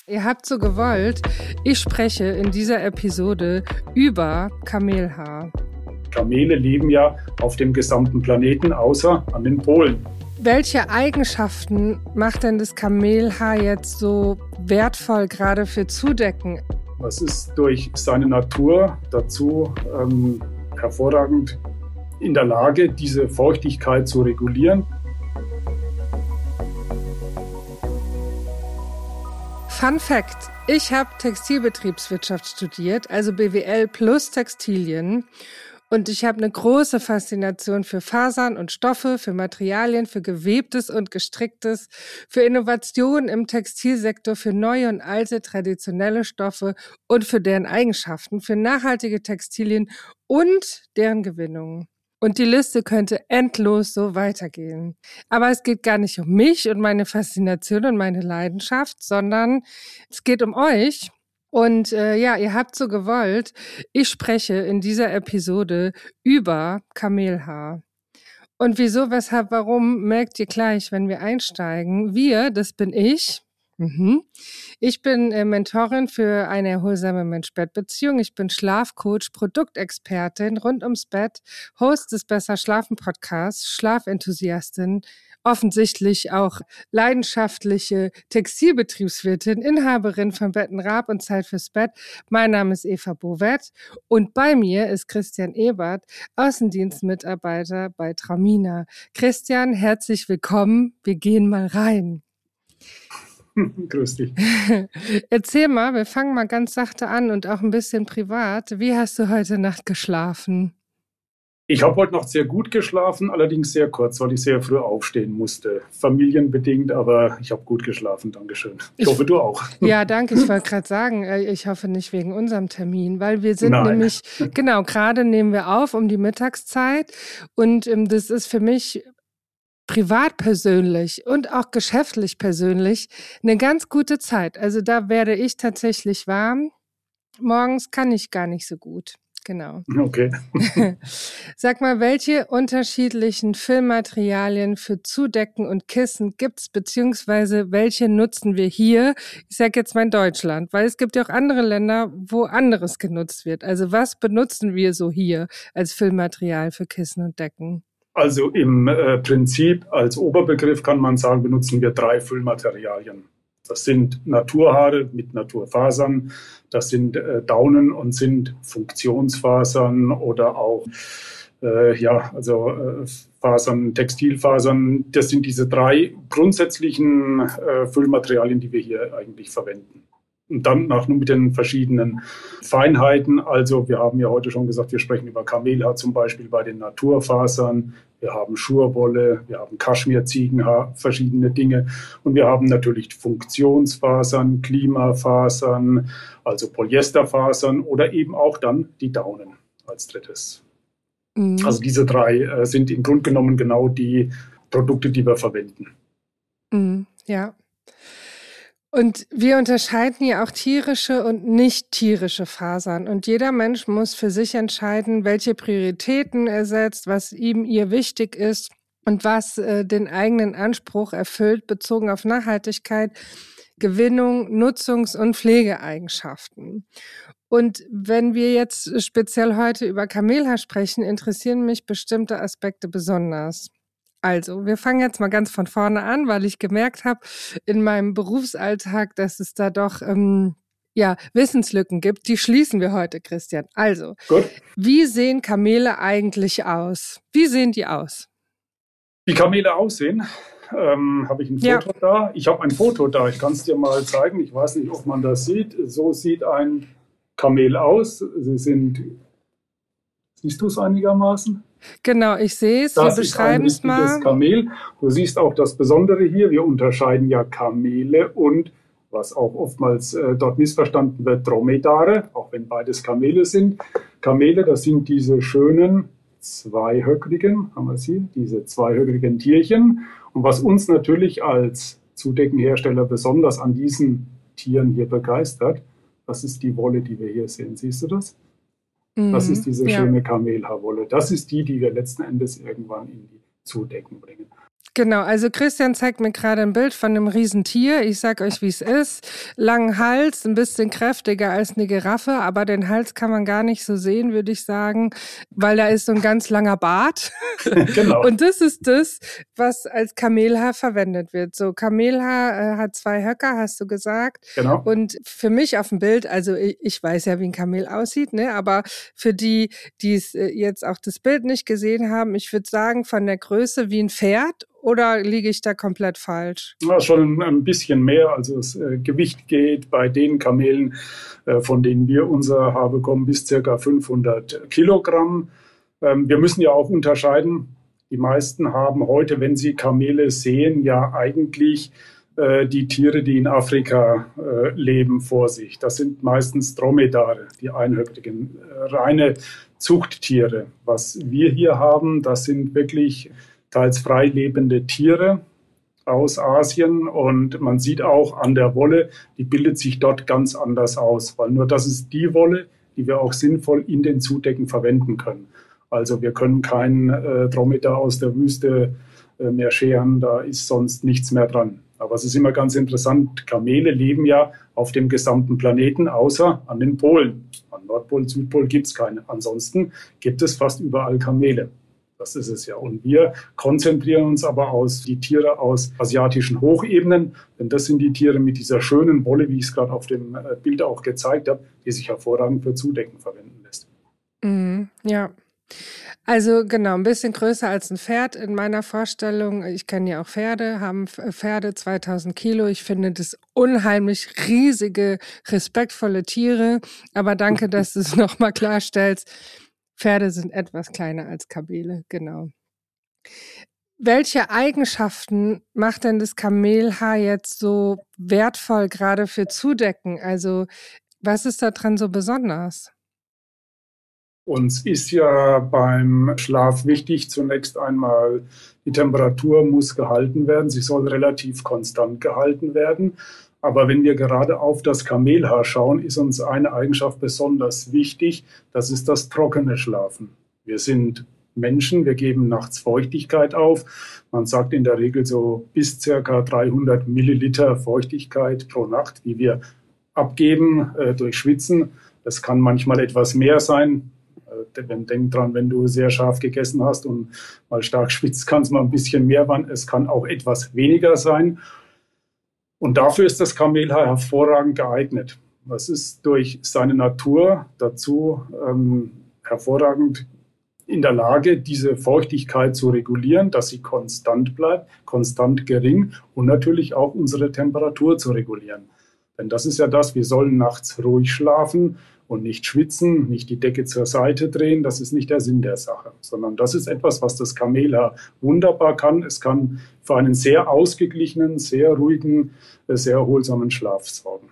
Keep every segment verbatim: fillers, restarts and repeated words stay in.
Ihr habt so gewollt, ich spreche in dieser Episode über Kamelhaar. Kamele leben ja auf dem gesamten Planeten, außer an den Polen. Welche Eigenschaften macht denn das Kamelhaar jetzt so wertvoll, gerade für Zudecken? Es ist durch seine Natur dazu ähm, hervorragend in der Lage, diese Feuchtigkeit zu regulieren. Fun Fact: Ich habe Textilbetriebswirtschaft studiert, also B W L plus Textilien. Und ich habe eine große Faszination für Fasern und Stoffe, für Materialien, für Gewebtes und Gestricktes, für Innovation im Textilsektor, für neue und alte traditionelle Stoffe und für deren Eigenschaften, für nachhaltige Textilien und deren Gewinnung. Und die Liste könnte endlos so weitergehen. Aber es geht gar nicht um mich und meine Faszination und meine Leidenschaft, sondern es geht um euch. Und äh, ja, ihr habt so gewollt, ich spreche in dieser Episode über Kamelhaar. Und wieso, weshalb, warum, merkt ihr gleich, wenn wir einsteigen. Wir, das bin ich. Mhm. Ich bin äh, Mentorin für eine erholsame Mensch-Bett-Beziehung. Ich bin Schlafcoach, Produktexpertin rund ums Bett, Host des Besser Schlafen Podcasts, Schlafenthusiastin, offensichtlich auch leidenschaftliche Textilbetriebswirtin, Inhaberin von Betten Raab und Zeit fürs Bett. Mein Name ist Eva Bowett und bei mir ist Christian Ebert, Außendienstmitarbeiter bei Traumina. Christian, herzlich willkommen. Wir gehen mal rein. Grüß dich. Erzähl mal, wir fangen mal ganz sachte an und auch ein bisschen privat. Wie hast du heute Nacht geschlafen? Ich habe heute Nacht sehr gut geschlafen, allerdings sehr kurz, weil ich sehr früh aufstehen musste. Familienbedingt, aber ich habe gut geschlafen, Dankeschön. Ich, ich hoffe, du auch. Ja, danke. Ich wollte gerade sagen, ich hoffe nicht wegen unserem Termin, weil wir sind Nein. nämlich, genau, gerade nehmen wir auf um die Mittagszeit und ähm, das ist für mich privat persönlich und auch geschäftlich persönlich eine ganz gute Zeit. Also da werde ich tatsächlich warm. Morgens kann ich gar nicht so gut. Genau. Okay. Sag mal, welche unterschiedlichen Füllmaterialien für Zudecken und Kissen gibt's, beziehungsweise welche nutzen wir hier? Ich sage jetzt mal in Deutschland, weil es gibt ja auch andere Länder, wo anderes genutzt wird. Also was benutzen wir so hier als Füllmaterial für Kissen und Decken? Also im äh, Prinzip als Oberbegriff kann man sagen, benutzen wir drei Füllmaterialien. Das sind Naturhaare mit Naturfasern, das sind äh, Daunen und sind Funktionsfasern oder auch äh, ja, also äh, Fasern, Textilfasern. Das sind diese drei grundsätzlichen äh, Füllmaterialien, die wir hier eigentlich verwenden. Und dann noch nur mit den verschiedenen Feinheiten. Also wir haben ja heute schon gesagt, wir sprechen über Kamelhaar zum Beispiel bei den Naturfasern. Wir haben Schurwolle, wir haben Kaschmir-Ziegenhaar, verschiedene Dinge. Und wir haben natürlich Funktionsfasern, Klimafasern, also Polyesterfasern oder eben auch dann die Daunen als drittes. Mhm. Also diese drei äh, sind im Grunde genommen genau die Produkte, die wir verwenden. Mhm, ja. Und wir unterscheiden ja auch tierische und nicht tierische Fasern. Und jeder Mensch muss für sich entscheiden, welche Prioritäten er setzt, was ihm ihr wichtig ist und was äh, den eigenen Anspruch erfüllt, bezogen auf Nachhaltigkeit, Gewinnung, Nutzungs- und Pflegeeigenschaften. Und wenn wir jetzt speziell heute über Kamelhaar sprechen, interessieren mich bestimmte Aspekte besonders. Also, wir fangen jetzt mal ganz von vorne an, weil ich gemerkt habe in meinem Berufsalltag, dass es da doch ähm, ja, Wissenslücken gibt. Die schließen wir heute, Christian. Also, Gut. Wie sehen Kamele eigentlich aus? Wie sehen die aus? Wie Kamele aussehen, ähm, habe ich ein Foto ja. da. Ich habe ein Foto da. Ich kann es dir mal zeigen. Ich weiß nicht, ob man das sieht. So sieht ein Kamel aus. Sie sind, siehst du es einigermaßen? Genau, ich sehe es. Wir beschreiben es mal. Das ist ein Kamel. Du siehst auch das Besondere hier. Wir unterscheiden ja Kamele und, was auch oftmals äh, dort missverstanden wird, Dromedare, auch wenn beides Kamele sind. Kamele, das sind diese schönen zweihöckrigen, haben wir es hier, diese zweihöckrigen Tierchen. Und was uns natürlich als Zudeckenhersteller besonders an diesen Tieren hier begeistert, das ist die Wolle, die wir hier sehen. Siehst du das? Das ist diese ja. schöne Kamelhaarwolle. Das ist die, die wir letzten Endes irgendwann in die Zudecken bringen. Genau, also Christian zeigt mir gerade ein Bild von einem Riesentier. Ich sag euch, wie es ist. Langen Hals, ein bisschen kräftiger als eine Giraffe, aber den Hals kann man gar nicht so sehen, würde ich sagen, weil da ist so ein ganz langer Bart. Genau. Und das ist das, was als Kamelhaar verwendet wird. So, Kamelhaar äh, hat zwei Höcker, hast du gesagt. Genau. Und für mich auf dem Bild, also ich, ich weiß ja, wie ein Kamel aussieht, ne, aber für die, die es äh, jetzt auch das Bild nicht gesehen haben, ich würde sagen, von der Größe wie ein Pferd. Oder liege ich da komplett falsch? Ja, schon ein bisschen mehr. Also das äh, Gewicht geht bei den Kamelen, äh, von denen wir unser Haar bekommen, bis ca. fünfhundert Kilogramm. Ähm, wir müssen ja auch unterscheiden. Die meisten haben heute, wenn sie Kamele sehen, ja eigentlich äh, die Tiere, die in Afrika äh, leben, vor sich. Das sind meistens Dromedare, die einhöckrigen, äh, reine Zuchttiere. Was wir hier haben, das sind wirklich teils frei lebende Tiere aus Asien, und man sieht auch an der Wolle, die bildet sich dort ganz anders aus, weil nur das ist die Wolle, die wir auch sinnvoll in den Zudecken verwenden können. Also wir können keinen äh, Dromedar aus der Wüste äh, mehr scheren, da ist sonst nichts mehr dran. Aber es ist immer ganz interessant, Kamele leben ja auf dem gesamten Planeten, außer an den Polen. An Nordpol, Südpol gibt es keine. Ansonsten gibt es fast überall Kamele. Das ist es ja. Und wir konzentrieren uns aber aus die Tiere aus asiatischen Hochebenen, denn das sind die Tiere mit dieser schönen Wolle, wie ich es gerade auf dem Bild auch gezeigt habe, die sich hervorragend für Zudecken verwenden lässt. Mhm, ja. Also genau, ein bisschen größer als ein Pferd in meiner Vorstellung. Ich kenne ja auch Pferde, haben Pferde zweitausend Kilo. Ich finde das unheimlich riesige, respektvolle Tiere. Aber danke, dass du es nochmal klarstellst. Pferde sind etwas kleiner als Kamele, genau. Welche Eigenschaften macht denn das Kamelhaar jetzt so wertvoll, gerade für Zudecken? Also was ist da dran so besonders? Uns ist ja beim Schlaf wichtig, zunächst einmal, die Temperatur muss gehalten werden. Sie soll relativ konstant gehalten werden. Aber wenn wir gerade auf das Kamelhaar schauen, ist uns eine Eigenschaft besonders wichtig. Das ist das trockene Schlafen. Wir sind Menschen, wir geben nachts Feuchtigkeit auf. Man sagt in der Regel so bis ca. dreihundert Milliliter Feuchtigkeit pro Nacht, die wir abgeben äh, durch Schwitzen. Das kann manchmal etwas mehr sein. Denk dran, wenn du sehr scharf gegessen hast und mal stark schwitzt, kann es mal ein bisschen mehr werden. Es kann auch etwas weniger sein. Und dafür ist das Kamelhaar hervorragend geeignet. Das ist durch seine Natur dazu ähm, hervorragend in der Lage, diese Feuchtigkeit zu regulieren, dass sie konstant bleibt, konstant gering, und natürlich auch unsere Temperatur zu regulieren. Denn das ist ja das, wir sollen nachts ruhig schlafen und nicht schwitzen, nicht die Decke zur Seite drehen. Das ist nicht der Sinn der Sache, sondern das ist etwas, was das Kamelhaar wunderbar kann. Es kann für einen sehr ausgeglichenen, sehr ruhigen, sehr erholsamen Schlaf sorgen.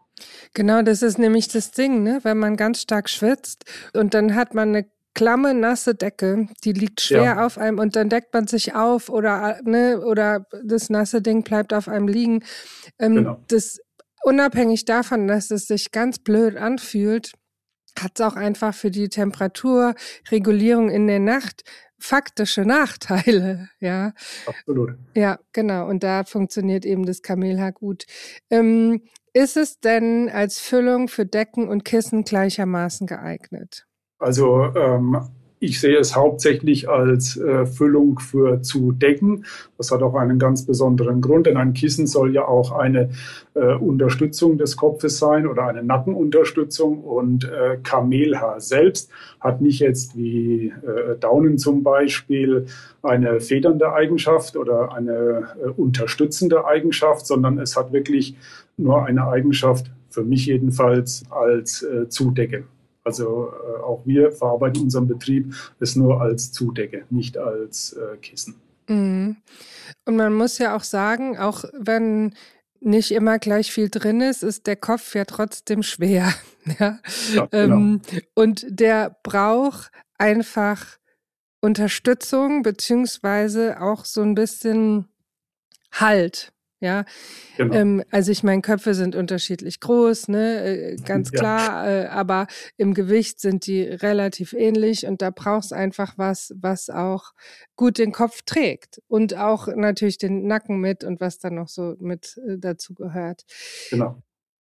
Genau, das ist nämlich das Ding, ne? Wenn man ganz stark schwitzt und dann hat man eine klamme, nasse Decke, die liegt schwer ja. auf einem, und dann deckt man sich auf oder, ne, oder das nasse Ding bleibt auf einem liegen. Ähm, genau. Das Unabhängig davon, dass es sich ganz blöd anfühlt, hat es auch einfach für die Temperaturregulierung in der Nacht faktische Nachteile, ja. Absolut. Ja, genau. Und da funktioniert eben das Kamelhaar gut. Ähm, ist es denn als Füllung für Decken und Kissen gleichermaßen geeignet? Also ähm, ich sehe es hauptsächlich als äh, Füllung für Zudecken. Das hat auch einen ganz besonderen Grund, denn ein Kissen soll ja auch eine äh, Unterstützung des Kopfes sein oder eine Nackenunterstützung. Und äh, Kamelhaar selbst hat nicht jetzt wie äh, Daunen zum Beispiel eine federnde Eigenschaft oder eine äh, unterstützende Eigenschaft, sondern es hat wirklich nur eine Eigenschaft, für mich jedenfalls, als äh, Zudecke. Also äh, auch wir verarbeiten in unserem Betrieb es nur als Zudecke, nicht als äh, Kissen. Mhm. Und man muss ja auch sagen, auch wenn nicht immer gleich viel drin ist, ist der Kopf ja trotzdem schwer. ja? Ja, genau. ähm, und der braucht einfach Unterstützung beziehungsweise auch so ein bisschen Halt. Ja, Genau. ähm, also ich meine, Köpfe sind unterschiedlich groß, ne, äh, ganz Ja. klar, äh, aber im Gewicht sind die relativ ähnlich und da brauchst einfach was, was auch gut den Kopf trägt und auch natürlich den Nacken mit und was dann noch so mit äh, dazu gehört. Genau.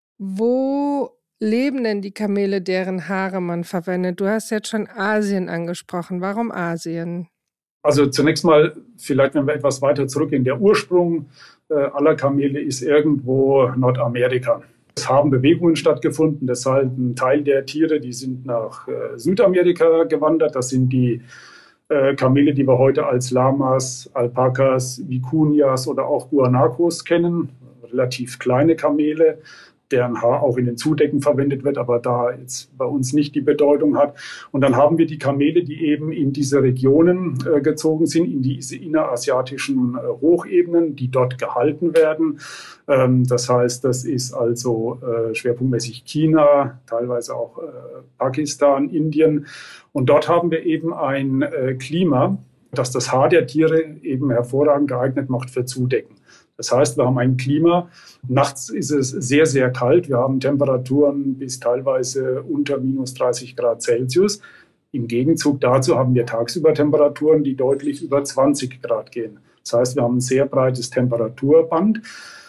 Wo leben denn die Kamele, deren Haare man verwendet? Du hast jetzt schon Asien angesprochen. Warum Asien? Also zunächst mal, vielleicht wenn wir etwas weiter zurückgehen, der Ursprung äh, aller Kamele ist irgendwo Nordamerika. Es haben Bewegungen stattgefunden, deshalb ein Teil der Tiere, die sind nach äh, Südamerika gewandert. Das sind die äh, Kamele, die wir heute als Lamas, Alpakas, Vicunias oder auch Guanacos kennen. Relativ kleine Kamele, deren Haar auch in den Zudecken verwendet wird, aber da jetzt bei uns nicht die Bedeutung hat. Und dann haben wir die Kamele, die eben in diese Regionen äh, gezogen sind, in diese innerasiatischen äh, Hochebenen, die dort gehalten werden. Ähm, das heißt, das ist also äh, schwerpunktmäßig China, teilweise auch äh, Pakistan, Indien. Und dort haben wir eben ein äh, Klima, das das Haar der Tiere eben hervorragend geeignet macht für Zudecken. Das heißt, wir haben ein Klima, nachts ist es sehr, sehr kalt. Wir haben Temperaturen bis teilweise unter minus dreißig Grad Celsius. Im Gegenzug dazu haben wir tagsüber Temperaturen, die deutlich über zwanzig Grad gehen. Das heißt, wir haben ein sehr breites Temperaturband.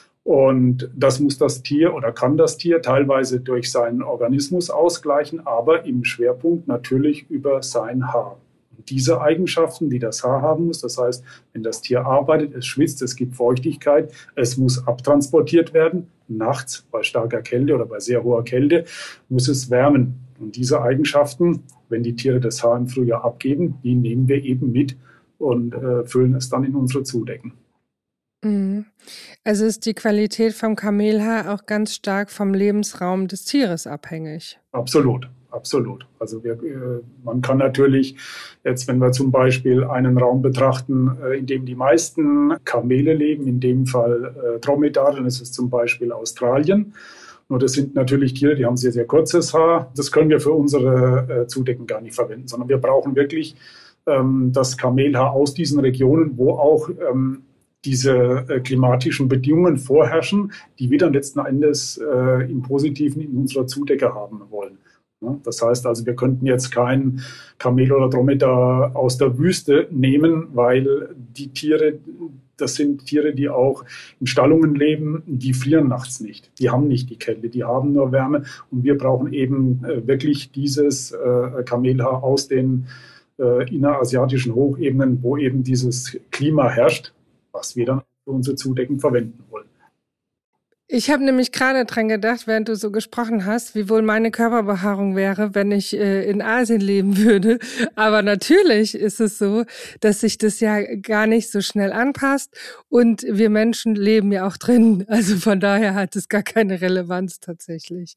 Und das muss das Tier oder kann das Tier teilweise durch seinen Organismus ausgleichen, aber im Schwerpunkt natürlich über sein Haar. Diese Eigenschaften, die das Haar haben muss. Das heißt, wenn das Tier arbeitet, es schwitzt, es gibt Feuchtigkeit, es muss abtransportiert werden. Nachts bei starker Kälte oder bei sehr hoher Kälte muss es wärmen. Und diese Eigenschaften, wenn die Tiere das Haar im Frühjahr abgeben, die nehmen wir eben mit und äh, füllen es dann in unsere Zudecken. Mhm. Also ist die Qualität vom Kamelhaar auch ganz stark vom Lebensraum des Tieres abhängig? Absolut. Absolut. Also wir, äh, man kann natürlich jetzt, wenn wir zum Beispiel einen Raum betrachten, äh, in dem die meisten Kamele leben, in dem Fall äh, Dromedare, dann ist es zum Beispiel Australien. Nur das sind natürlich Tiere, die haben sehr, sehr kurzes Haar. Das können wir für unsere äh, Zudecken gar nicht verwenden, sondern wir brauchen wirklich ähm, das Kamelhaar aus diesen Regionen, wo auch ähm, diese äh, klimatischen Bedingungen vorherrschen, die wir dann letzten Endes äh, im Positiven in unserer Zudecke haben wollen. Das heißt also, wir könnten jetzt kein Kamel oder Dromedar aus der Wüste nehmen, weil die Tiere, das sind Tiere, die auch in Stallungen leben, die frieren nachts nicht. Die haben nicht die Kälte, die haben nur Wärme. Und wir brauchen eben wirklich dieses Kamelhaar aus den innerasiatischen Hochebenen, wo eben dieses Klima herrscht, was wir dann für unsere Zudecken verwenden wollen. Ich habe nämlich gerade dran gedacht, während du so gesprochen hast, wie wohl meine Körperbehaarung wäre, wenn ich äh, in Asien leben würde. Aber natürlich ist es so, dass sich das ja gar nicht so schnell anpasst und wir Menschen leben ja auch drin. Also von daher hat es gar keine Relevanz tatsächlich.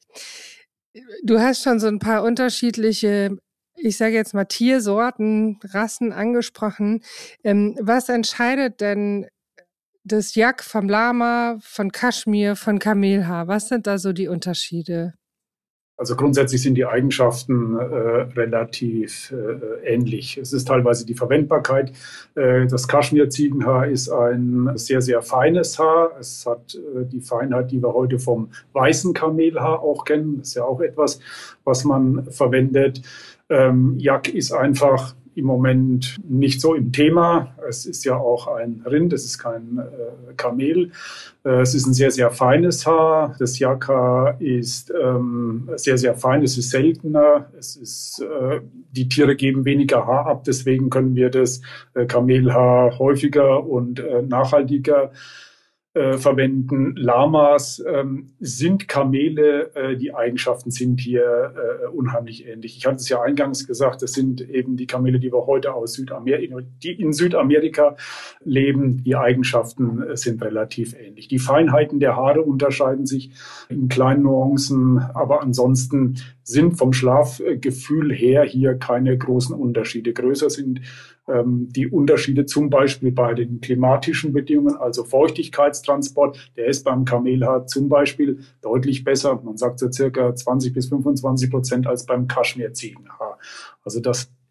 Du hast schon so ein paar unterschiedliche, ich sage jetzt mal Tiersorten, Rassen angesprochen. Ähm, was entscheidet denn das Yak vom Lama, von Kaschmir, von Kamelhaar? Was sind da so die Unterschiede? Also grundsätzlich sind die Eigenschaften äh, relativ äh, ähnlich. Es ist teilweise die Verwendbarkeit. Äh, das Kaschmir-Ziegenhaar ist ein sehr, sehr feines Haar. Es hat äh, die Feinheit, die wir heute vom weißen Kamelhaar auch kennen. Das ist ja auch etwas, was man verwendet. Ähm, Yak ist einfach im Moment nicht so im Thema. Es ist ja auch ein Rind, es ist kein äh, Kamel. Äh, es ist ein sehr, sehr feines Haar. Das Yak-Haar ist ähm, sehr, sehr fein, es ist seltener. Es ist, äh, die Tiere geben weniger Haar ab, deswegen können wir das äh, Kamelhaar häufiger und äh, nachhaltiger Äh, verwenden. Lamas ähm, sind Kamele, äh, die Eigenschaften sind hier äh, unheimlich ähnlich. Ich hatte es ja eingangs gesagt, das sind eben die Kamele, die wir heute aus Südamerika, die in Südamerika leben. Die Eigenschaften äh, sind relativ ähnlich. Die Feinheiten der Haare unterscheiden sich in kleinen Nuancen, aber ansonsten sind vom Schlafgefühl her hier keine großen Unterschiede. Größer sind ähm, die Unterschiede zum Beispiel bei den klimatischen Bedingungen, also Feuchtigkeitstransport. Der ist beim Kamelhaar zum Beispiel deutlich besser. Man sagt so circa zwanzig bis fünfundzwanzig Prozent als beim Kaschmir-Ziegenhaar. Also das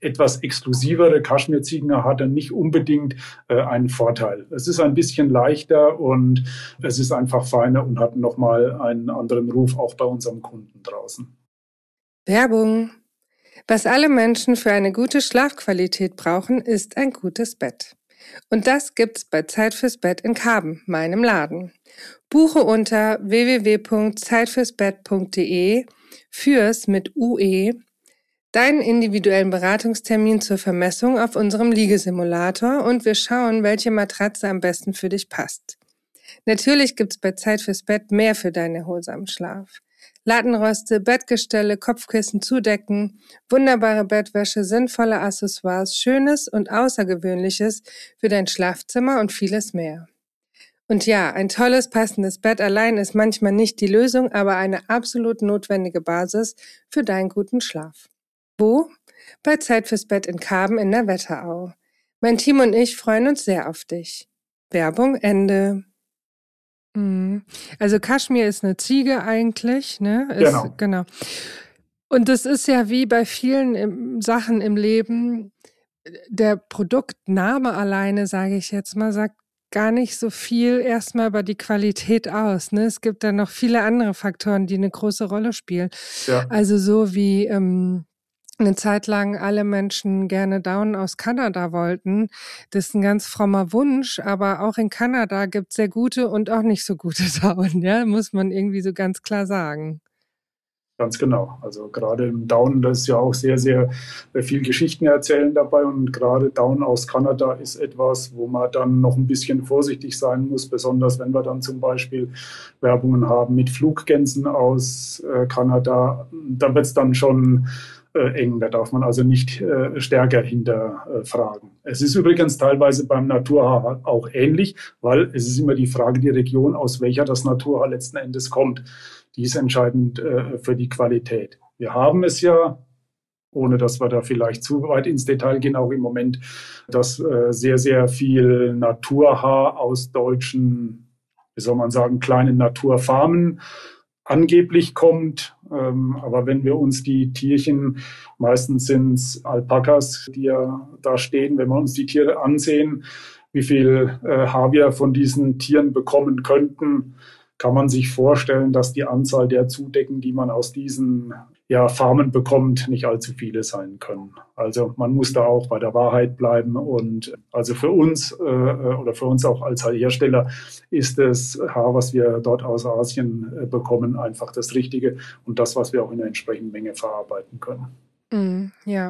etwas exklusivere Kaschmir-Ziegenhaar hat dann nicht unbedingt äh, einen Vorteil. Es ist ein bisschen leichter und es ist einfach feiner und hat nochmal einen anderen Ruf auch bei unserem Kunden draußen. Werbung. Was alle Menschen für eine gute Schlafqualität brauchen, ist ein gutes Bett. Und das gibt's bei Zeit fürs Bett in Karben, meinem Laden. Buche unter w w w punkt zeit fürs bett punkt d e fürs mit U E deinen individuellen Beratungstermin zur Vermessung auf unserem Liegesimulator und wir schauen, welche Matratze am besten für dich passt. Natürlich gibt's bei Zeit fürs Bett mehr für deinen erholsamen Schlaf. Lattenroste, Bettgestelle, Kopfkissen, Zudecken, wunderbare Bettwäsche, sinnvolle Accessoires, Schönes und Außergewöhnliches für dein Schlafzimmer und vieles mehr. Und ja, ein tolles, passendes Bett allein ist manchmal nicht die Lösung, aber eine absolut notwendige Basis für deinen guten Schlaf. Wo? Bei Zeit fürs Bett in Karben in der Wetterau. Mein Team und ich freuen uns sehr auf dich. Werbung Ende. Also Kaschmir ist eine Ziege eigentlich, ne? Ist, Genau. genau. Und das ist ja wie bei vielen im, Sachen im Leben, der Produktname alleine, sage ich jetzt mal, sagt gar nicht so viel erstmal über die Qualität aus. Ne? Es gibt dann noch viele andere Faktoren, die eine große Rolle spielen. Ja. Also so wie ähm, eine Zeit lang alle Menschen gerne Down aus Kanada wollten. Das ist ein ganz frommer Wunsch, aber auch in Kanada gibt es sehr gute und auch nicht so gute Down, ja, muss man irgendwie so ganz klar sagen. Ganz genau. Also gerade im Down, da ist ja auch sehr, sehr viel Geschichten erzählen dabei und gerade Down aus Kanada ist etwas, wo man dann noch ein bisschen vorsichtig sein muss, besonders wenn wir dann zum Beispiel Werbungen haben mit Fluggänsen aus äh, Kanada. Da wird es dann schon äh, eng. Da darf man also nicht äh, stärker hinterfragen. Äh, es ist übrigens teilweise beim Naturhaar auch ähnlich, weil es ist immer die Frage, die Region, aus welcher das Naturhaar letzten Endes kommt. Die ist entscheidend äh, für die Qualität. Wir haben es ja, ohne dass wir da vielleicht zu weit ins Detail gehen, auch im Moment, dass äh, sehr, sehr viel Naturhaar aus deutschen, wie soll man sagen, kleinen Naturfarmen angeblich kommt. Ähm, aber wenn wir uns die Tierchen, meistens sind es Alpakas, die ja da stehen, wenn wir uns die Tiere ansehen, wie viel äh, Haar wir von diesen Tieren bekommen könnten, kann man sich vorstellen, dass die Anzahl der Zudecken, die man aus diesen ja, Farmen bekommt, nicht allzu viele sein können. Also man muss da auch bei der Wahrheit bleiben. Und also für uns äh, oder für uns auch als Hersteller ist das Haar, was wir dort aus Asien äh, bekommen, einfach das Richtige und das, was wir auch in der entsprechenden Menge verarbeiten können. Mm, ja.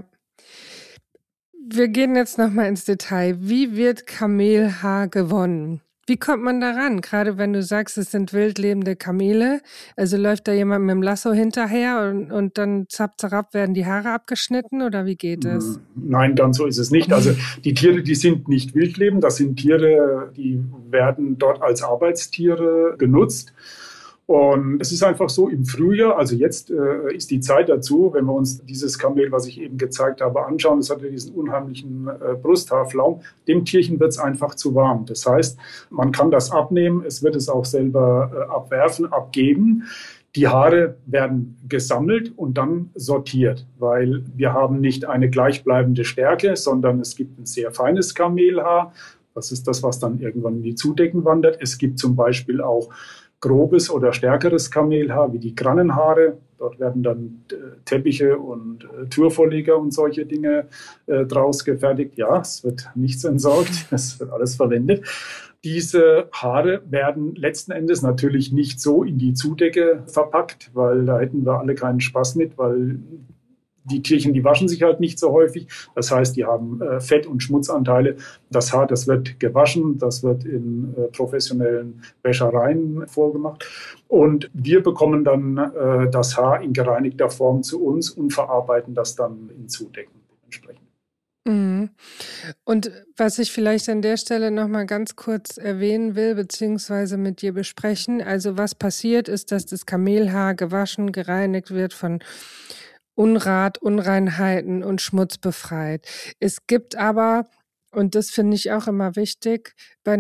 Wir gehen jetzt nochmal ins Detail. Wie wird Kamelhaar gewonnen? Wie kommt man da ran? Gerade wenn du sagst, es sind wildlebende Kamele. Also läuft da jemand mit dem Lasso hinterher und, und dann zapp, zapp werden die Haare abgeschnitten oder wie geht das? Nein, ganz so ist es nicht. Also die Tiere, die sind nicht wildlebend. Das sind Tiere, die werden dort als Arbeitstiere genutzt. Und es ist einfach so, im Frühjahr, also jetzt äh, ist die Zeit dazu, wenn wir uns dieses Kamel, was ich eben gezeigt habe, anschauen, das hat ja diesen unheimlichen äh, Brusthaarflaum, dem Tierchen wird es einfach zu warm. Das heißt, man kann das abnehmen, es wird es auch selber äh, abwerfen, abgeben. Die Haare werden gesammelt und dann sortiert, weil wir haben nicht eine gleichbleibende Stärke, sondern es gibt ein sehr feines Kamelhaar. Das ist das, was dann irgendwann in die Zudecken wandert. Es gibt zum Beispiel auch grobes oder stärkeres Kamelhaar, wie die Grannenhaare. Dort werden dann äh, Teppiche und äh, Türvorleger und solche Dinge äh, draus gefertigt. Ja, es wird nichts entsorgt, es wird alles verwendet. Diese Haare werden letzten Endes natürlich nicht so in die Zudecke verpackt, weil da hätten wir alle keinen Spaß mit, weil die Tierchen, die waschen sich halt nicht so häufig. Das heißt, die haben äh, Fett- und Schmutzanteile. Das Haar, das wird gewaschen, das wird in äh, professionellen Wäschereien vorgemacht. Und wir bekommen dann äh, das Haar in gereinigter Form zu uns und verarbeiten das dann in Zudecken entsprechend. Mhm. Und was ich vielleicht an der Stelle nochmal ganz kurz erwähnen will, beziehungsweise mit dir besprechen, also was passiert ist, dass das Kamelhaar gewaschen, gereinigt wird von Unrat, Unreinheiten und Schmutz befreit. Es gibt aber, und das finde ich auch immer wichtig, bei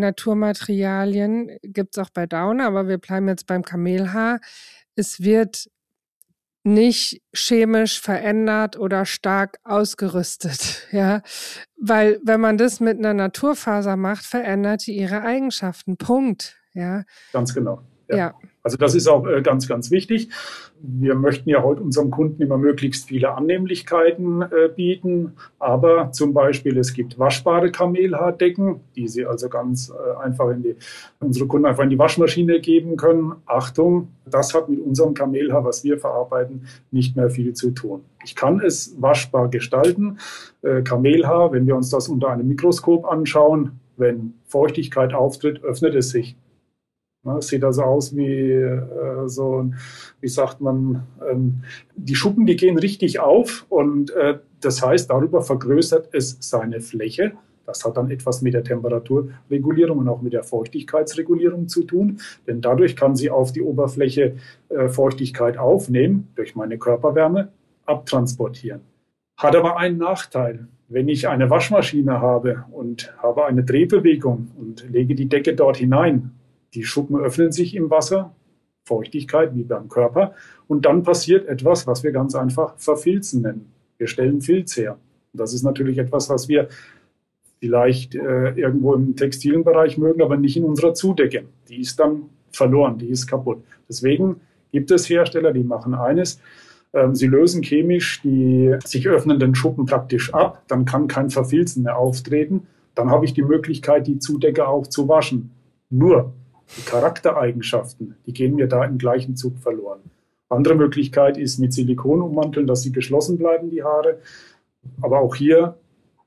Naturmaterialien, gibt es auch bei Down, aber wir bleiben jetzt beim Kamelhaar, es wird nicht chemisch verändert oder stark ausgerüstet, ja, weil wenn man das mit einer Naturfaser macht, verändert die ihre Eigenschaften, Punkt, ja. Ganz genau. Ja. Ja. Also das ist auch äh, ganz, ganz wichtig. Wir möchten ja heute unserem Kunden immer möglichst viele Annehmlichkeiten äh, bieten. Aber zum Beispiel, es gibt waschbare Kamelhaardecken, die Sie also ganz äh, einfach in die, unsere Kunden einfach in die Waschmaschine geben können. Achtung, das hat mit unserem Kamelhaar, was wir verarbeiten, nicht mehr viel zu tun. Ich kann es waschbar gestalten. Äh, Kamelhaar, wenn wir uns das unter einem Mikroskop anschauen, wenn Feuchtigkeit auftritt, öffnet es sich. Es sieht also aus wie äh, so, wie sagt man, ähm, die Schuppen, die gehen richtig auf und äh, das heißt, darüber vergrößert es seine Fläche. Das hat dann etwas mit der Temperaturregulierung und auch mit der Feuchtigkeitsregulierung zu tun, denn dadurch kann sie auf die Oberfläche äh, Feuchtigkeit aufnehmen, durch meine Körperwärme abtransportieren. Hat aber einen Nachteil. Wenn ich eine Waschmaschine habe und habe eine Drehbewegung und lege die Decke dort hinein, die Schuppen öffnen sich im Wasser, Feuchtigkeit wie beim Körper. Und dann passiert etwas, was wir ganz einfach Verfilzen nennen. Wir stellen Filz her. Und das ist natürlich etwas, was wir vielleicht äh, irgendwo im textilen Bereich mögen, aber nicht in unserer Zudecke. Die ist dann verloren, die ist kaputt. Deswegen gibt es Hersteller, die machen eines. Ähm, sie lösen chemisch die sich öffnenden Schuppen praktisch ab. Dann kann kein Verfilzen mehr auftreten. Dann habe ich die Möglichkeit, die Zudecke auch zu waschen. Nur die Charaktereigenschaften, die gehen mir da im gleichen Zug verloren. Andere Möglichkeit ist mit Silikon ummanteln, dass sie geschlossen bleiben, die Haare. Aber auch hier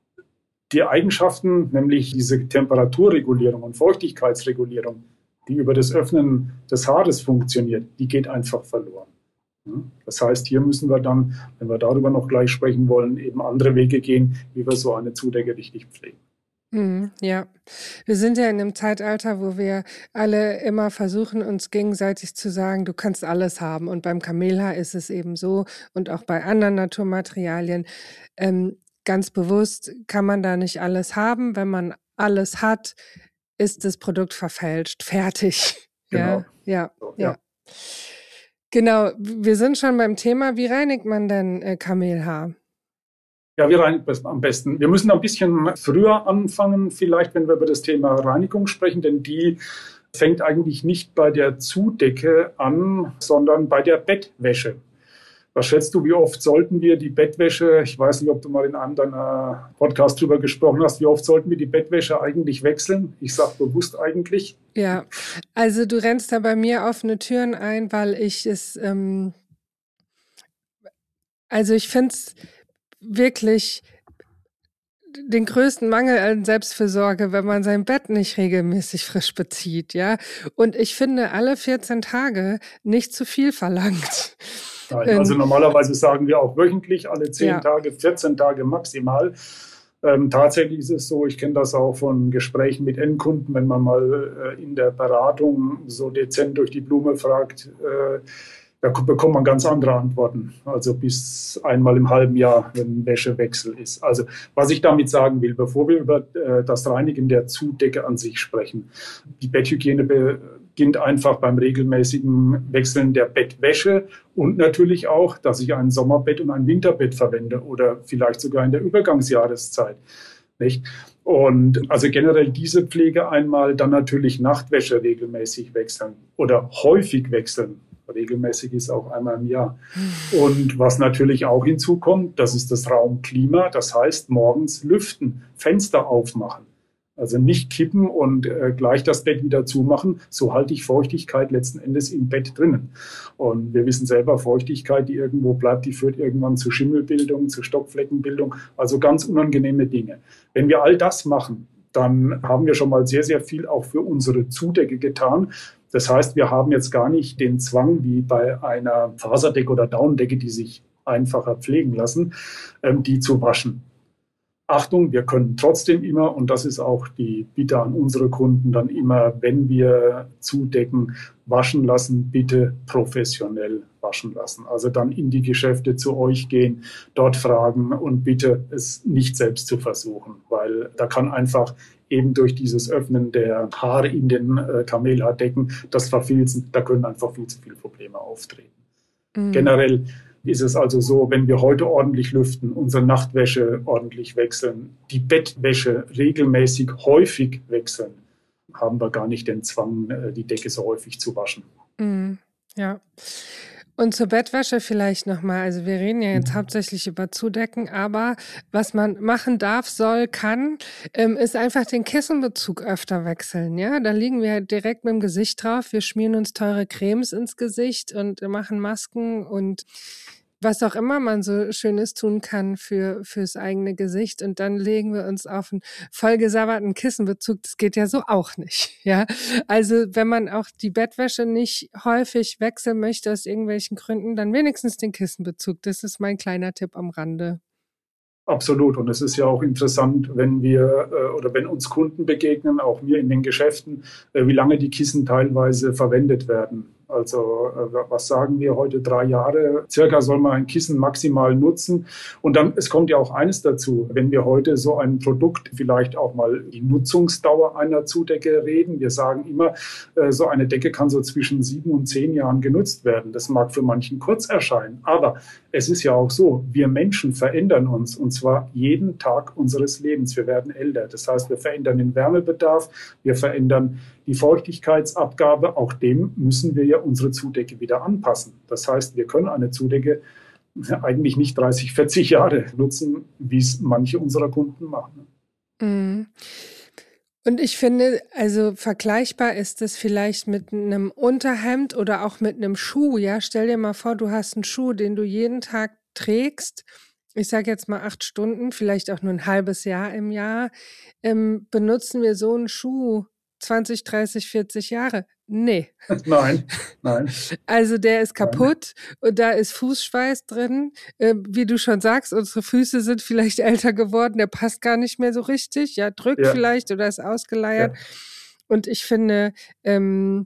die Eigenschaften, nämlich diese Temperaturregulierung und Feuchtigkeitsregulierung, die über das Öffnen des Haares funktioniert, die geht einfach verloren. Das heißt, hier müssen wir dann, wenn wir darüber noch gleich sprechen wollen, eben andere Wege gehen, wie wir so eine Zudecke richtig pflegen. Mhm, ja, wir sind ja in einem Zeitalter, wo wir alle immer versuchen, uns gegenseitig zu sagen, du kannst alles haben. Und beim Kamelhaar ist es eben so und auch bei anderen Naturmaterialien. Ähm, ganz bewusst kann man da nicht alles haben. Wenn man alles hat, ist das Produkt verfälscht, fertig. Genau. Ja, ja, So, ja. ja. Genau, wir sind schon beim Thema, wie reinigt man denn äh, Kamelhaar? Ja, wir reinigen das am besten. Wir müssen ein bisschen früher anfangen, vielleicht, wenn wir über das Thema Reinigung sprechen, denn die fängt eigentlich nicht bei der Zudecke an, sondern bei der Bettwäsche. Was schätzt du, wie oft sollten wir die Bettwäsche, ich weiß nicht, ob du mal in einem deiner Podcasts drüber gesprochen hast, wie oft sollten wir die Bettwäsche eigentlich wechseln? Ich sage bewusst eigentlich. Ja, also du rennst da bei mir offene Türen ein, weil ich es, ähm, also ich finde es wirklich den größten Mangel an Selbstfürsorge, wenn man sein Bett nicht regelmäßig frisch bezieht, ja. Und ich finde alle vierzehn Tage nicht zu viel verlangt. Nein, also normalerweise sagen wir auch wöchentlich, alle zehn Ja. Tage, vierzehn Tage maximal. Ähm, tatsächlich ist es so, ich kenne das auch von Gesprächen mit Endkunden, wenn man mal äh, in der Beratung so dezent durch die Blume fragt, äh, da bekommt man ganz andere Antworten. Also bis einmal im halben Jahr, wenn ein Wäschewechsel ist. Also was ich damit sagen will, bevor wir über äh, das Reinigen der Zudecke an sich sprechen, die Betthygiene beginnt einfach beim regelmäßigen Wechseln der Bettwäsche und natürlich auch, dass ich ein Sommerbett und ein Winterbett verwende oder vielleicht sogar in der Übergangsjahreszeit. Nicht? Und also generell diese Pflege einmal, dann natürlich Nachtwäsche regelmäßig wechseln oder häufig wechseln. Regelmäßig ist auch einmal im Jahr. Und was natürlich auch hinzukommt, das ist das Raumklima. Das heißt, morgens lüften, Fenster aufmachen. Also nicht kippen und äh, gleich das Bett wieder zumachen. So halte ich Feuchtigkeit letzten Endes im Bett drinnen. Und wir wissen selber, Feuchtigkeit, die irgendwo bleibt, die führt irgendwann zu Schimmelbildung, zu Stockfleckenbildung. Also ganz unangenehme Dinge. Wenn wir all das machen, dann haben wir schon mal sehr, sehr viel auch für unsere Zudecke getan. Das heißt, wir haben jetzt gar nicht den Zwang wie bei einer Faserdecke oder Daunendecke, die sich einfacher pflegen lassen, die zu waschen. Achtung, wir können trotzdem immer, und das ist auch die Bitte an unsere Kunden, dann immer, wenn wir Zudecken waschen lassen, bitte professionell waschen lassen. Also dann in die Geschäfte zu euch gehen, dort fragen und bitte es nicht selbst zu versuchen, weil da kann einfach eben durch dieses Öffnen der Haare in den äh, Kamelhaardecken, das Verfilzen, da können einfach viel zu viele Probleme auftreten. Mhm. Generell ist es also so, wenn wir heute ordentlich lüften, unsere Nachtwäsche ordentlich wechseln, die Bettwäsche regelmäßig häufig wechseln, haben wir gar nicht den Zwang, die Decke so häufig zu waschen. Mm, ja. Und zur Bettwäsche vielleicht nochmal. Also wir reden ja jetzt hauptsächlich über Zudecken, aber was man machen darf, soll, kann, ähm, ist einfach den Kissenbezug öfter wechseln. Ja, da liegen wir direkt mit dem Gesicht drauf. Wir schmieren uns teure Cremes ins Gesicht und machen Masken und was auch immer man so Schönes tun kann für fürs eigene Gesicht. Und dann legen wir uns auf einen vollgesabberten Kissenbezug. Das geht ja so auch nicht. Ja, also wenn man auch die Bettwäsche nicht häufig wechseln möchte aus irgendwelchen Gründen, dann wenigstens den Kissenbezug. Das ist mein kleiner Tipp am Rande. Absolut. Und es ist ja auch interessant, wenn wir oder wenn uns Kunden begegnen, auch mir in den Geschäften, wie lange die Kissen teilweise verwendet werden. Also was sagen wir heute, drei Jahre circa soll man ein Kissen maximal nutzen. Und dann, es kommt ja auch eines dazu, wenn wir heute so ein Produkt, vielleicht auch mal die Nutzungsdauer einer Zudecke reden. Wir sagen immer, so eine Decke kann so zwischen sieben und zehn Jahren genutzt werden. Das mag für manchen kurz erscheinen, aber es ist ja auch so, wir Menschen verändern uns und zwar jeden Tag unseres Lebens. Wir werden älter. Das heißt, wir verändern den Wärmebedarf, wir verändern die Feuchtigkeitsabgabe. Auch dem müssen wir ja unsere Zudecke wieder anpassen. Das heißt, wir können eine Zudecke eigentlich nicht dreißig, vierzig Jahre nutzen, wie es manche unserer Kunden machen. Mhm. Und ich finde, also vergleichbar ist es vielleicht mit einem Unterhemd oder auch mit einem Schuh. Ja, stell dir mal vor, du hast einen Schuh, den du jeden Tag trägst. Ich sage jetzt mal acht Stunden, vielleicht auch nur ein halbes Jahr im Jahr. Ähm, benutzen wir so einen Schuh zwanzig, dreißig, vierzig Jahre? Nee. Nein, nein. Also der ist kaputt nein. Und da ist Fußschweiß drin. Äh, wie du schon sagst, unsere Füße sind vielleicht älter geworden, der passt gar nicht mehr so richtig. Ja, drückt ja. vielleicht oder ist ausgeleiert. Ja. Und ich finde ähm,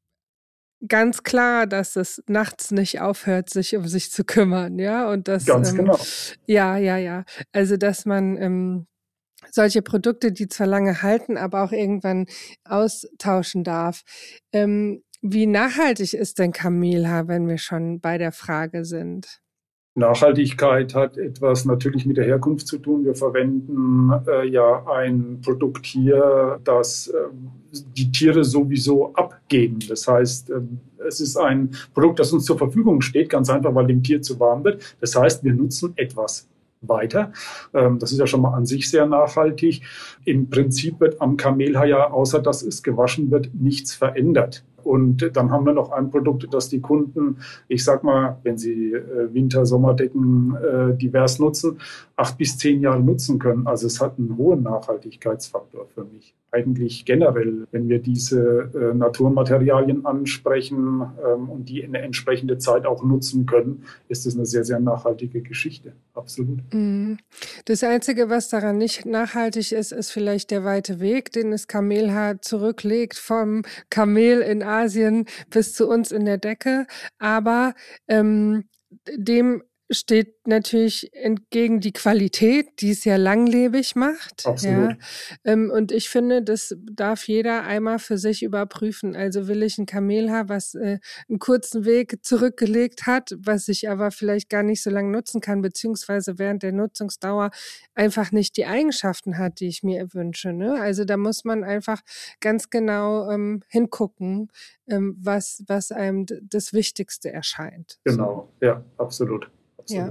ganz klar, dass es nachts nicht aufhört, sich um sich zu kümmern. Ja, und das, ganz ähm, genau. Ja, ja, ja. Also, dass man ähm, solche Produkte, die zwar lange halten, aber auch irgendwann austauschen darf. Ähm, wie nachhaltig ist denn Kamelhaar, wenn wir schon bei der Frage sind? Nachhaltigkeit hat etwas natürlich mit der Herkunft zu tun. Wir verwenden äh, ja ein Produkt hier, das äh, die Tiere sowieso abgeben. Das heißt, äh, es ist ein Produkt, das uns zur Verfügung steht, ganz einfach, weil dem Tier zu warm wird. Das heißt, wir nutzen etwas weiter. Das ist ja schon mal an sich sehr nachhaltig. Im Prinzip wird am Kamelhaar ja, außer dass es gewaschen wird, nichts verändert. Und dann haben wir noch ein Produkt, das die Kunden, ich sag mal, wenn sie Winter-, Sommerdecken äh, divers nutzen, acht bis zehn Jahre nutzen können. Also es hat einen hohen Nachhaltigkeitsfaktor für mich. Eigentlich generell, wenn wir diese äh, Naturmaterialien ansprechen ähm, und die in eine entsprechende Zeit auch nutzen können, ist das eine sehr, sehr nachhaltige Geschichte. Absolut. Das Einzige, was daran nicht nachhaltig ist, ist vielleicht der weite Weg, den das Kamelhaar zurücklegt vom Kamel in Asien bis zu uns in der Decke. Aber ähm, dem steht natürlich entgegen die Qualität, die es ja langlebig macht. Absolut. Ja. Ähm, und ich finde, das darf jeder einmal für sich überprüfen. Also will ich ein Kamelhaar, was äh, einen kurzen Weg zurückgelegt hat, was ich aber vielleicht gar nicht so lange nutzen kann, beziehungsweise während der Nutzungsdauer einfach nicht die Eigenschaften hat, die ich mir wünsche. Ne? Also da muss man einfach ganz genau ähm, hingucken, ähm, was, was einem d- das Wichtigste erscheint. Genau, ja, absolut. Ja.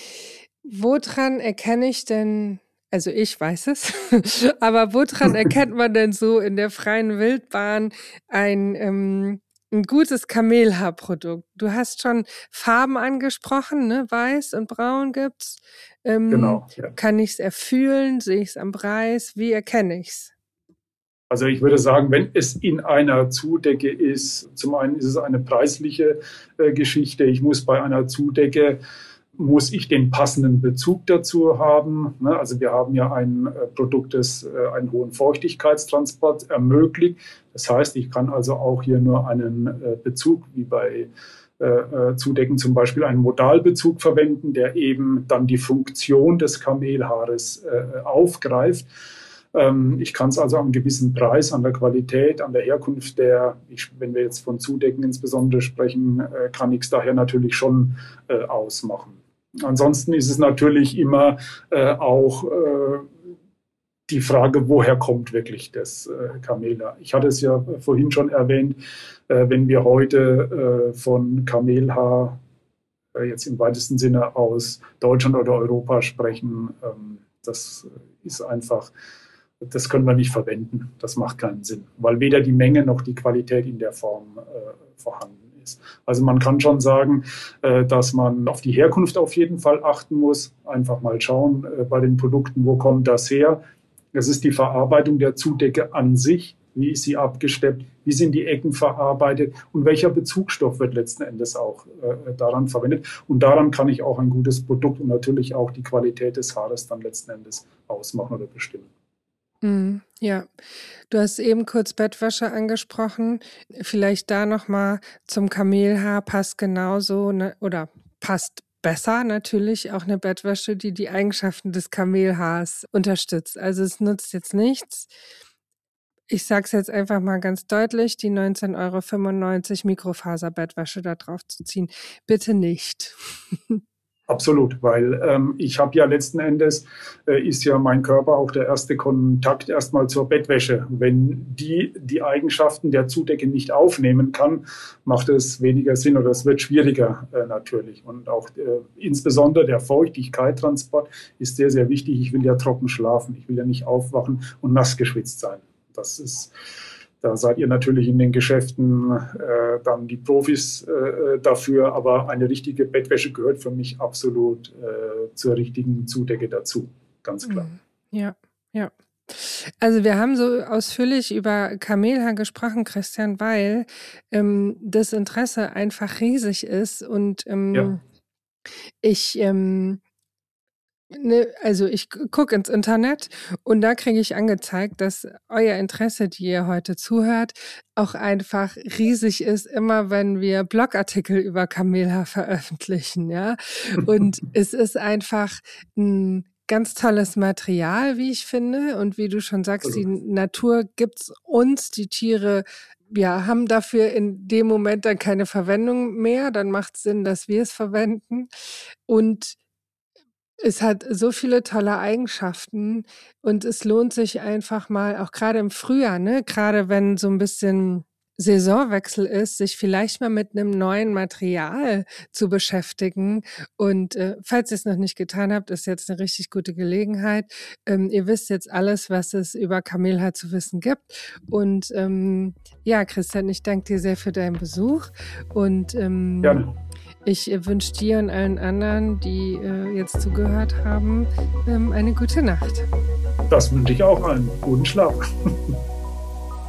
Woran erkenne ich denn, also ich weiß es, aber woran erkennt man denn so in der freien Wildbahn ein, ähm, ein gutes Kamelhaarprodukt? Du hast schon Farben angesprochen, ne? Weiß und braun gibt's. Ähm, Genau, ja. Kann ich es erfühlen? Sehe ich es am Preis? Wie erkenne ich es? Also ich würde sagen, wenn es in einer Zudecke ist, zum einen ist es eine preisliche äh, Geschichte. Ich muss bei einer Zudecke muss ich den passenden Bezug dazu haben. Ne? Also wir haben ja ein äh, Produkt, das äh, einen hohen Feuchtigkeitstransport ermöglicht. Das heißt, ich kann also auch hier nur einen äh, Bezug, wie bei äh, Zudecken zum Beispiel einen Modalbezug verwenden, der eben dann die Funktion des Kamelhaares äh, aufgreift. Ähm, ich kann es also am gewissen Preis, an der Qualität, an der Herkunft der, ich, wenn wir jetzt von Zudecken insbesondere sprechen, äh, kann ich es daher natürlich schon äh, ausmachen. Ansonsten ist es natürlich immer äh, auch äh, die Frage, woher kommt wirklich das äh, Kamelhaar? Ich hatte es ja vorhin schon erwähnt, äh, wenn wir heute äh, von Kamelhaar äh, jetzt im weitesten Sinne aus Deutschland oder Europa sprechen, ähm, das ist einfach, das können wir nicht verwenden. Das macht keinen Sinn, weil weder die Menge noch die Qualität in der Form äh, vorhanden ist. Also man kann schon sagen, äh, dass man auf die Herkunft auf jeden Fall achten muss. Einfach mal schauen äh, bei den Produkten, wo kommt das her? Das ist die Verarbeitung der Zudecke an sich. Wie ist sie abgesteppt? Wie sind die Ecken verarbeitet? Und welcher Bezugsstoff wird letzten Endes auch äh, daran verwendet? Und daran kann ich auch ein gutes Produkt und natürlich auch die Qualität des Haares dann letzten Endes ausmachen oder bestimmen. Mm, ja, du hast eben kurz Bettwäsche angesprochen. Vielleicht da nochmal zum Kamelhaar passt genauso ne, oder passt besser natürlich auch eine Bettwäsche, die die Eigenschaften des Kamelhaars unterstützt. Also es nutzt jetzt nichts. Ich sage es jetzt einfach mal ganz deutlich, die neunzehn Euro fünfundneunzig Mikrofaserbettwäsche da drauf zu ziehen. Bitte nicht. Absolut, weil ähm, ich habe ja letzten Endes, äh, ist ja mein Körper auch der erste Kontakt erstmal zur Bettwäsche. Wenn die die Eigenschaften der Zudecke nicht aufnehmen kann, macht es weniger Sinn oder es wird schwieriger äh, natürlich. Und auch äh, insbesondere der Feuchtigkeitstransport ist sehr, sehr wichtig. Ich will ja trocken schlafen, ich will ja nicht aufwachen und nass geschwitzt sein. Das ist... Da seid ihr natürlich in den Geschäften äh, dann die Profis äh, dafür, aber eine richtige Bettwäsche gehört für mich absolut äh, zur richtigen Zudecke dazu, ganz klar. Ja, ja. Also wir haben so ausführlich über Kamelhaar gesprochen, Christian, weil ähm, das Interesse einfach riesig ist und ähm, ja. ich... Ähm, Ne, also ich gucke ins Internet und da kriege ich angezeigt, dass euer Interesse, die ihr heute zuhört, auch einfach riesig ist, immer wenn wir Blogartikel über Kamelhaar veröffentlichen, ja. Und es ist einfach ein ganz tolles Material, wie ich finde. Und wie du schon sagst, die Natur gibt's uns, die Tiere ja, haben dafür in dem Moment dann keine Verwendung mehr. Dann macht es Sinn, dass wir es verwenden. Und es hat so viele tolle Eigenschaften und es lohnt sich einfach mal, auch gerade im Frühjahr, ne, gerade wenn so ein bisschen Saisonwechsel ist, sich vielleicht mal mit einem neuen Material zu beschäftigen. Und äh, falls ihr es noch nicht getan habt, ist jetzt eine richtig gute Gelegenheit. Ähm, ihr wisst jetzt alles, was es über Kamelhaar zu wissen gibt. Und ähm, ja, Christian, ich danke dir sehr für deinen Besuch. Und ähm, Gerne. Ich wünsche dir und allen anderen, die äh, jetzt zugehört haben, ähm, eine gute Nacht. Das wünsche ich auch allen. Guten Schlaf.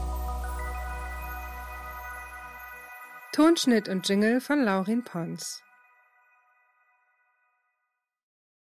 Tonschnitt und Jingle von Laurin Pons.